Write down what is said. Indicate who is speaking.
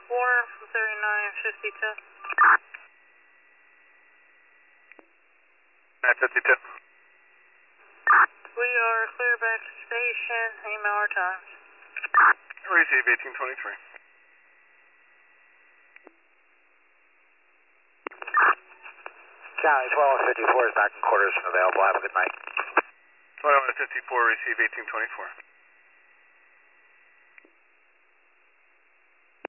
Speaker 1: 3952.
Speaker 2: 952.
Speaker 1: We are clear back to station. Email our times.
Speaker 2: Receive 1823.
Speaker 3: County 1254 is back in quarters and available. Have a good night.
Speaker 2: 2154, receive 1824.